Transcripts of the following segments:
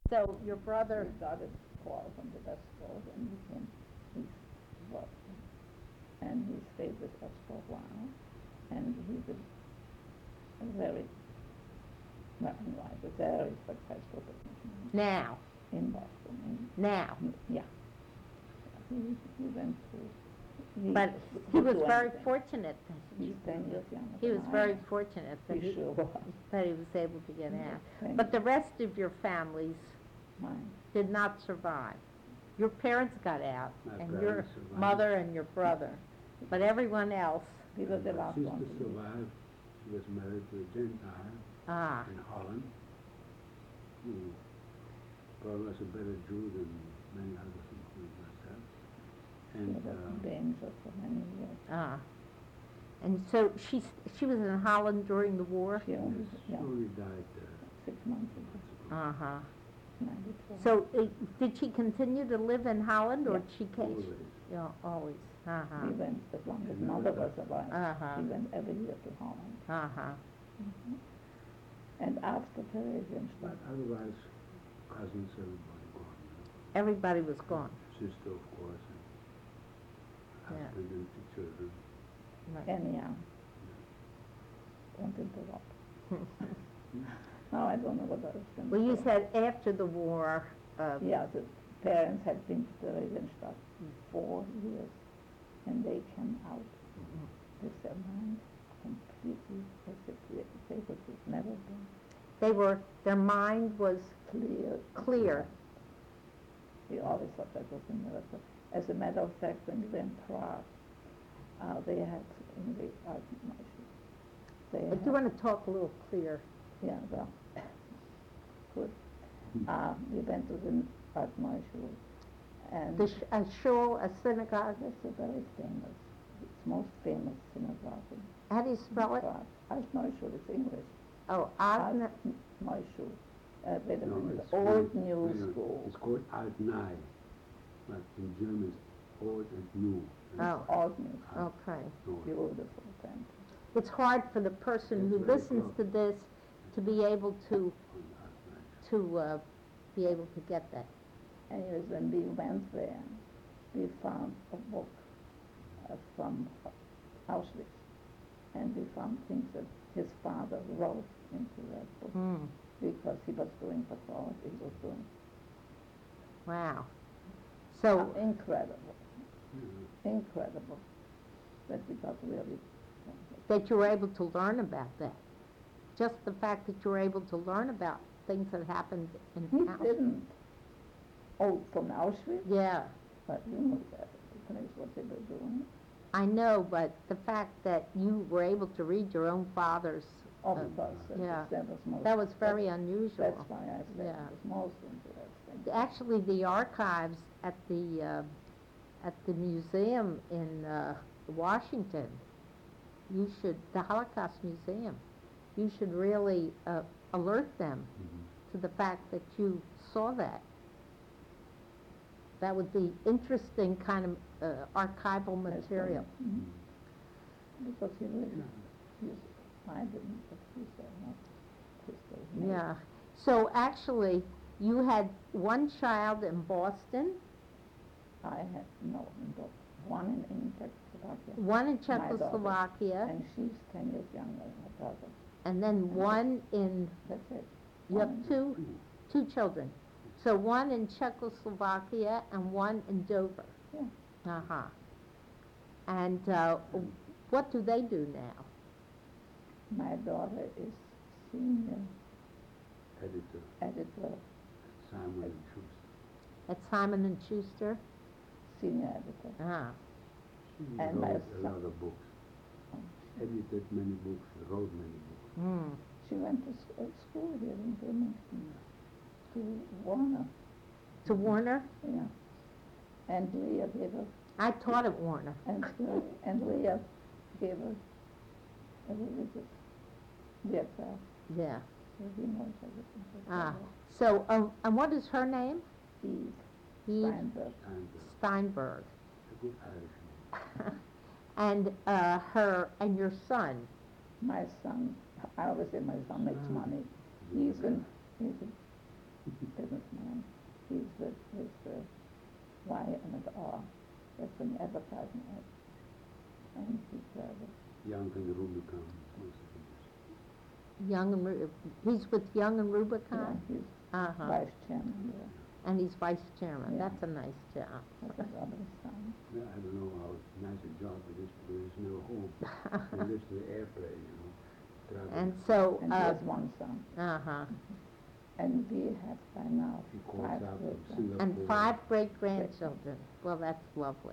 So your brother, He got his call from the West Coast and he came east to Boston. And he stayed with us for a while. And he's a very, well, anyway, a very successful businessman now, in Boston. now. Yeah. He went to. But he was very fortunate. He's 10 years younger. He was than I very am. fortunate that He sure was. that he was able to get out. Thank But you. the rest of your families Mine. did not survive. Your parents got out, My and your parents survived. mother and your brother. But everyone else, He was the My last sister one to leave. survived. She was married to a Gentile ah, in Holland, who probably was a better Jew than many others, including myself. He And was danger for many years. ah. And so she was in Holland during the war? She only, she yeah, only died 6 months ago, months ago. Uh-huh. 94. So did she continue to live in Holland, or Yeah. she came? Always. Yeah, always. Uh-huh. He went as long as He never mother was left. alive. Uh-huh. He went every year to Holland. Uh-huh. And after Theresienstadt, But otherwise, cousins, everybody gone. Everybody was gone. Sister, of course, and Yeah. husband and 2 children. Right. anyhow, don't interrupt. No, I don't know what I was going to Well, you say. said after the war. Yeah, the parents had been to Theresienstadt 4 years, and they came out with their mind completely as if they would have never been Their mind was clear. clear. We always thought that was a miracle. As a matter of fact, when we were in Prague, they had in the they I had, do want to talk a little clear. yeah, well, good. We went to the Altneuschule, and A shul, a synagogue. that's a very famous, it's most famous synagogue in How do you spell it? Prague. Altneuschule is English. Oh, Osna. Altneuschule. Wait a No, minute, it's the old new no, school. It's called Altnai, but in German it's old and new. And Oh. Old new school. Okay. no, Beautiful, thank you. It's hard for the person who It's very listens close. to this to be able to on Altnai. be able to get that. Anyways, when we went there, we found a book from Auschwitz, and we found things that his father wrote into that book Hmm. because he was doing patrols, he was doing Wow. So incredible, Yeah. incredible that we got really. that you were able to learn about that. Just the fact that you were able to learn about things that happened in He Auschwitz. didn't. Oh, from Auschwitz? Yeah, But you know that, the place what they were doing. I know, but the fact that you were able to read your own father's, Of course, yeah. that was most. that was very That's unusual. why I said Yeah. it was most interesting. Actually, the archives at the museum in Washington, the Holocaust Museum, you should really alert them Mhm. to the fact that you saw that. That would be interesting kind of archival That's material. right. Mhm. Because he really, I didn't, but he said, no, Crystal. no. Yeah. So actually, you had one child in Boston, I had, no, one in Czechoslovakia. one in My daughter. Czechoslovakia, And she's 10 years younger than her brother. and then one in, That's it. you have One in- two children. So one in Czechoslovakia and one in Dover. Yeah. Uh-huh. And what do they do now? My daughter is senior Editor editor, Simon and Schuster. At Simon and Schuster? senior editor. Ah. She And my wrote a son- lot of books, edited many books, wrote many books. Mm. She went to school here in Birmingham, to Warner, To Warner? yeah. And Leah gave her, I taught at Warner. and Leah gave her a religious aircraft, Yeah. so he knows everything. Ah. So, and what is her name? Eve Eve Steinberg. And Steinberg. a good Irish name. And your son. My son, I always say my son makes Ah. money. He's in businessman. He's with Y&R. That's an advertising ad. And he's Young and Rubicon. Young and he's with Young and yeah, Rubicon? he's Uh-huh. vice chairman there. And he's vice chairman. Yeah. That's a nice job. That's his other son. Yeah, I don't know how nice a job it is, but there's no home. He lives in the airplane, you know. Traveling. And so, And he has one son. uh-huh. And we have by now He calls 5 out great from grandchildren. And Singapore. 5 great-grandchildren. Well, that's lovely.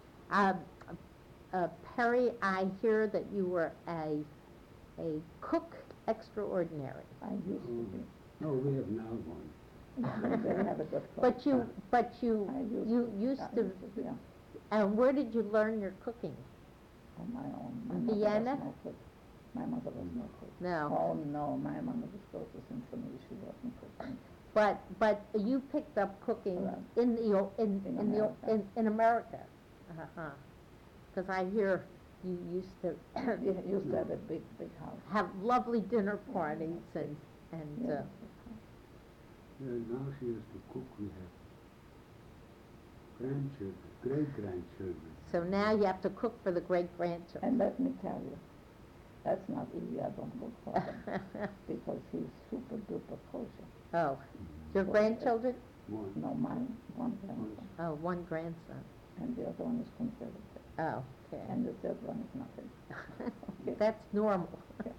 Perry, I hear that you were a cook extraordinary. I used to be. No, we have now one. They have a good cook. But you I used I to, be, yeah, and where did you learn your cooking? on my own. In My mother Vienna? was no cook. My mother was no cook. No. Oh, no, my mother was go to symphony. She wasn't cooking. But you picked up cooking Right. in the in America. America. Uh-huh. Because I hear you used to We used to have a big house. have lovely dinner parties and Yeah. Yeah, now she has to cook. We have grandchildren, great-grandchildren. so now you have to cook for the great-grandchildren. And let me tell you, that's not easy. I don't cook for him because he's super duper kosher. Oh, your grandchildren? One. No, mine, one grandson, Oh, one grandson. and the other one is conservative, Oh, okay. and the third one is nothing. That's normal.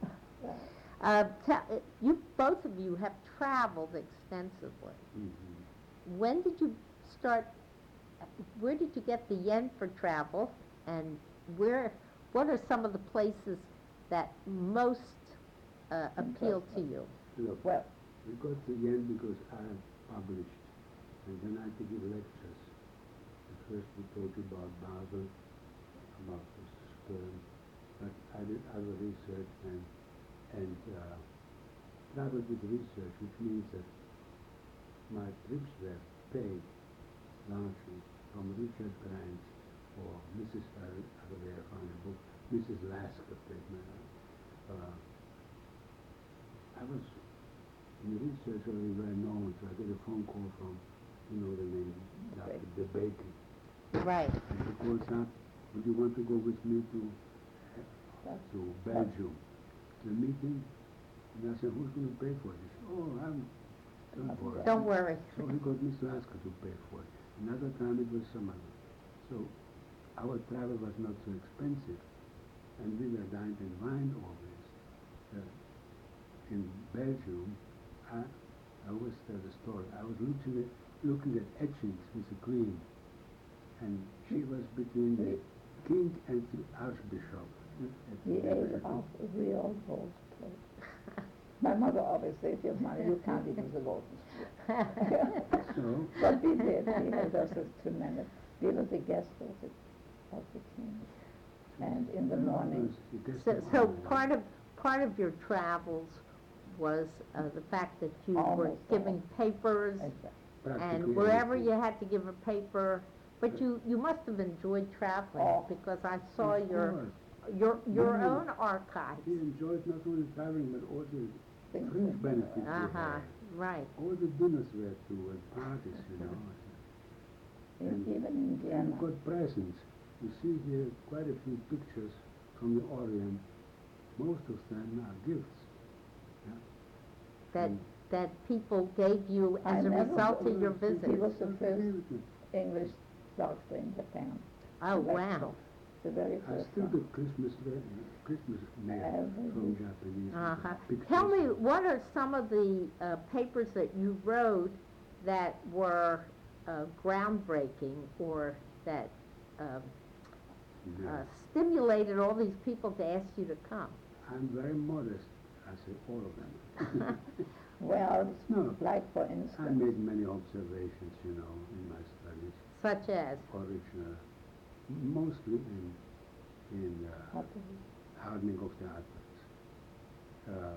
You both of you have traveled extensively. Mm-hmm. When did you start? Where did you get the yen for travel? And what are some of the places that most appeal to you? Look, Well, we got the yen because I published, and then I had to give lectures. At first we told you about Basel, about the sperm, but I did other research and traveled with research, which means that my trips were paid largely from Richard Grant or Mrs. Hathaway. I found a book, Mrs. Lasker paid my I was in research already well known, so I get a phone call from, you know the name, Dr. DeBakey. Right. And he calls up, would you want to go with me to Belgium? The meeting? And I said, who's going to pay for this? Oh, don't worry. Don't worry. So he got Miss Lasker to pay for it. Another time it was some other. So our travel was not so expensive, and we were dined in wine always. In Belgium, I always tell the story. I was looking at etchings with the Queen, and she was between the king and the archbishop. he ate off a real gold plate. My mother always said, your money, you can't eat with a golden spoon. So, But we did. He had us as tremendous. We were the guests of the king. And in the morning, So part of your travels was the fact that you were Almost all. giving papers, and wherever you had to give a paper, but you must have enjoyed traveling Oh. because I saw your Really? own archives. He enjoyed not only traveling, but all the things fringe that- benefits we Uh-huh, had. right. All the dinners were too, and parties, you know. And even in Vienna. And got presents. You see here quite a few pictures from the Orient. Most of them are gifts. That Mm. that people gave you I as a never result of your He visit. was the first English doctor in Japan. Oh, That's wow. The very I first still one. get Christmas mail Every from week. Japanese. Uh-huh. pictures. Tell me, what are some of the papers that you wrote that were groundbreaking or that Yeah. stimulated all these people to ask you to come? I'm very modest. I say all of them. Well, No, like for I instance, made many observations, you know, in my studies. Such as? Original, mostly in what is it? hardening of the atlas.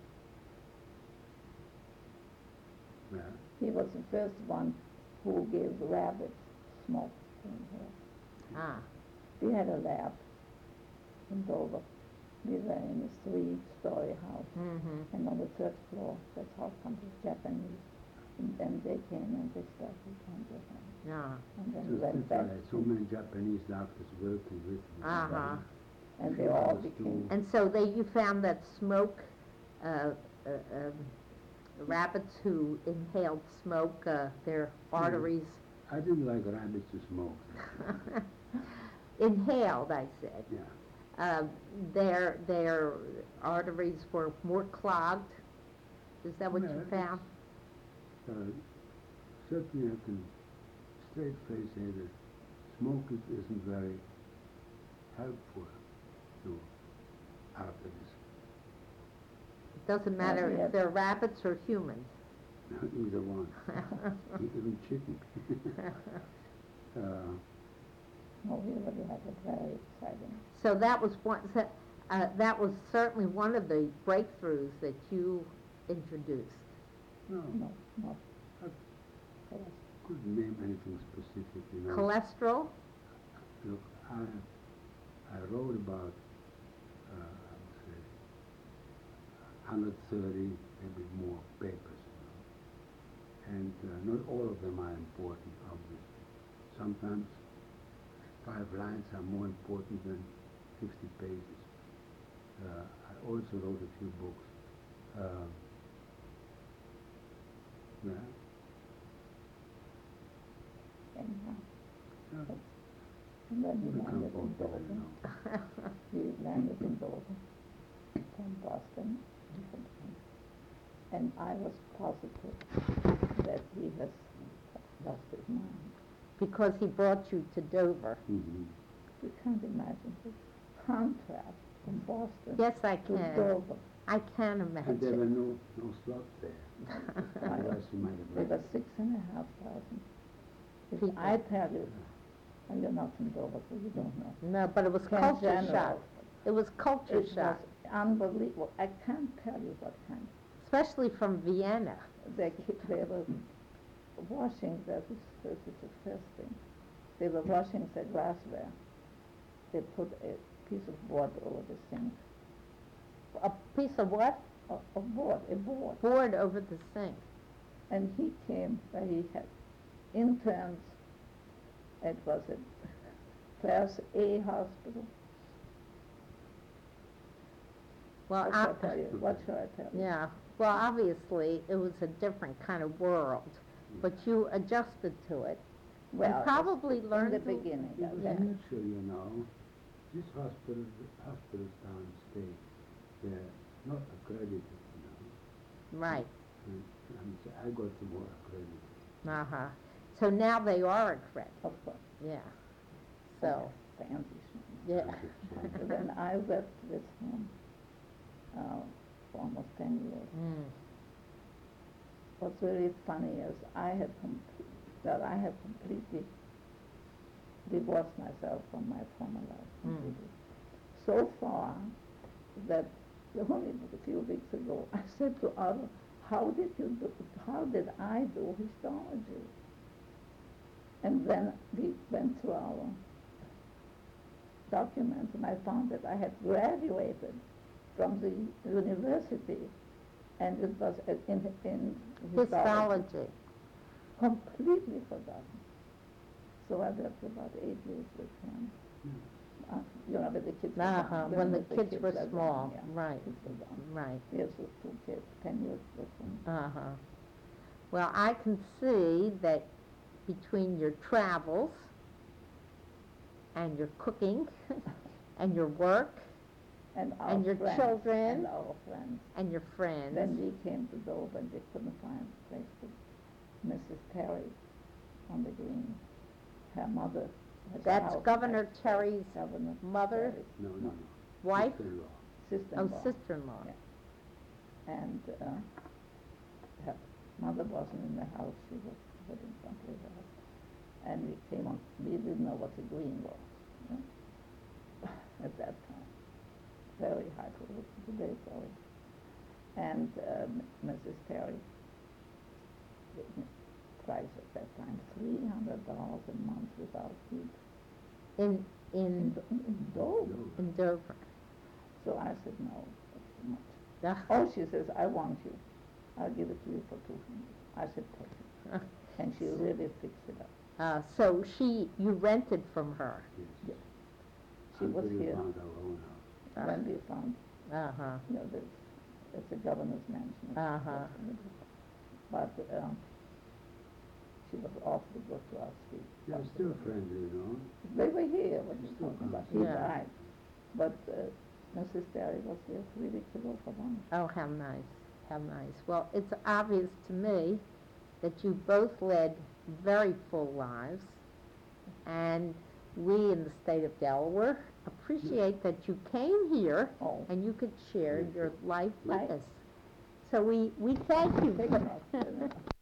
Well, He was the first one who gave rabbits smoke in here. Ah, We had a lab in Dover. We were in a 3-story house. mm-hmm. And on the 3rd floor, that's how come the Japanese they came and they started under him. Yeah. And then So he went that's back. why so many Japanese doctors working with me. Uh-huh. And they all Those became, two- And so you found that smoke, rabbits who inhaled smoke, their arteries I didn't like rabbits to smoke. inhaled, I said. Yeah. Their arteries were more clogged. Is that what Yeah, you it's- found? Certainly I can straight face say that smoking isn't very helpful to arteries. It doesn't matter yeah. if they're rabbits or humans. Either one. Even chicken. oh, we really had a very exciting. So that was that was certainly one of the breakthroughs that you introduced. No, No, not. I- Yes. couldn't name anything specific, you know. Cholesterol? Look, I wrote about, I would say, 130, maybe more papers, you know. And not all of them are important, obviously. Sometimes 5 lines are more important than 50 pages. I also wrote a few books. Yeah. Anyhow. Yeah. And then he Become landed in popular, you Dover. know. He landed in Dover from Boston, different things. And I was positive that he has lost his mind. Because he brought you to Dover. Mhm. You can't imagine the contrast from Boston Yes, I to can. Dover. I can And there were imagine. no slots there. I- Otherwise you might have There read were it. 6,500. If People. I tell you, and you're not from Dover, so you don't know. No, but it was Ken culture General, shock. It was culture It shock, was unbelievable. I can't tell you what kind. especially from Vienna. They were washing, this is the first thing. They were washing the glassware. They put a piece of board over the sink. A piece of what? A board, a board. Board over the sink. And he came where he had interns. It was a Class A hospital. Well, What shall I tell you? What shall I tell you? yeah. Well, obviously, it was a different kind of world, but you adjusted to it. Well, probably in learned the to- beginning. It was yeah. mutual, you know. These hospitals downstate, they're not accredited, you know. Right. And so I got some more accredited. Uh-huh. So now they are accredited. Of course. Yeah. So, Fancy. yeah. So then I worked with him for almost 10 years. Mm. What's really funny is I had completely divorced myself from my former life. Completely. So far that only a few weeks ago I said to Otto, how did I do histology? And then we went through our documents and I found that I had graduated from the university and it was in histology. Histology. Completely forgotten. So I worked about 8 years with him. You know, with the kids were Uh-huh. gone. When the the kids were gone, small. yeah. Right. Kids were gone. Right. Yes, with 2 kids, 10 years with him. Uh-huh. Well, I can see that between your travels and your cooking and your work And our And your friends, children. And our friends. and your friends. Then we came to Dover and they couldn't find a place to Mrs. Terry on the Green. Her mother. has a That's house Governor next door. Terry's Governor mother? Terry, No. Wife? Sister-in-law. sister-in-law. Oh, sister-in-law. Yeah. And her mother wasn't in the house, she was living someplace else. And we came on, we didn't know what the Green was, you know, at that time. Very high for today, sorry. And Mrs. Terry gave me price at that time, $300 a month without heat In in Dover. in Dover. So I said, no, that's too much. Ah, Oh, she says, I want you. I'll give it to you for 200. I said, take it. And she really fixed it up. So you rented from her? Yes. She was Until we here found our own house. when we found, Uh-huh, it's a governor's mansion. Uh-huh. But she was awfully good to us. They're still friends, you know. They were here when we Still talking about. come. He Yeah. died. But Mrs. Terry was here 3 weeks ago for lunch. oh, how nice, how nice. Well, it's obvious to me that you both led very full lives, and we in the state of Delaware appreciate that you came here Oh. and you could share your life with Right. us. So we thank you. Take it off.